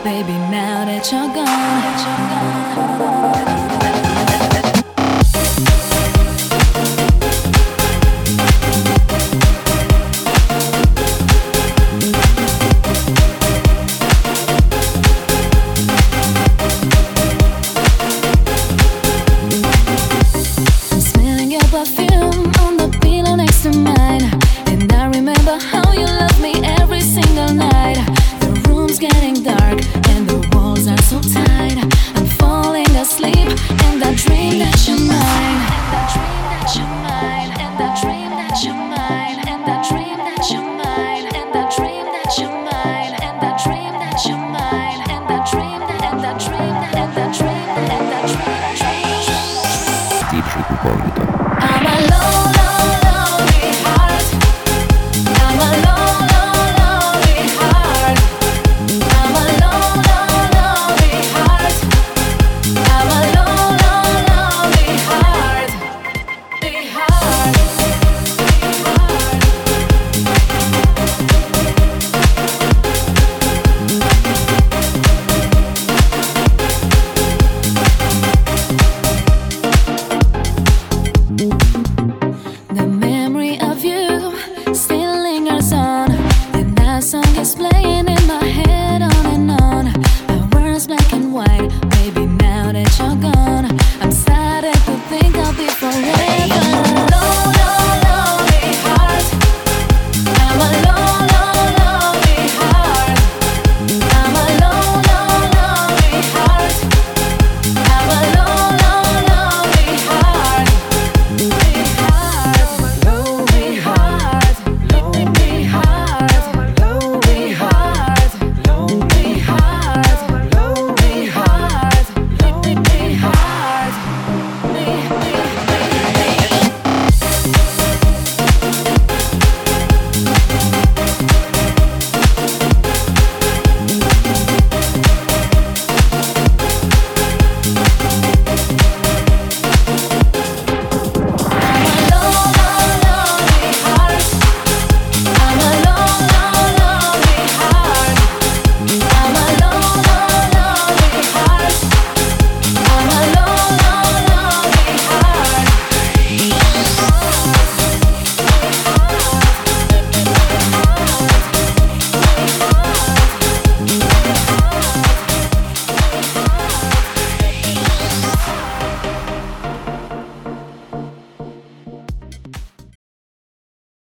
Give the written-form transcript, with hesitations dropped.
baby, now that you're gone. I'm smelling your perfume on the pillow next to mine, and I remember how you loved me every single night. The room's getting dark and the walls are so tight. I'm falling asleep and I dream that you're mine. And I dream that you're mine. And I dream that you're mine. And I dream that you're mine. And I dream that you're mine. And I dream that you're mine. And I dream that and I dream that and I dream that. DJ Hipólito.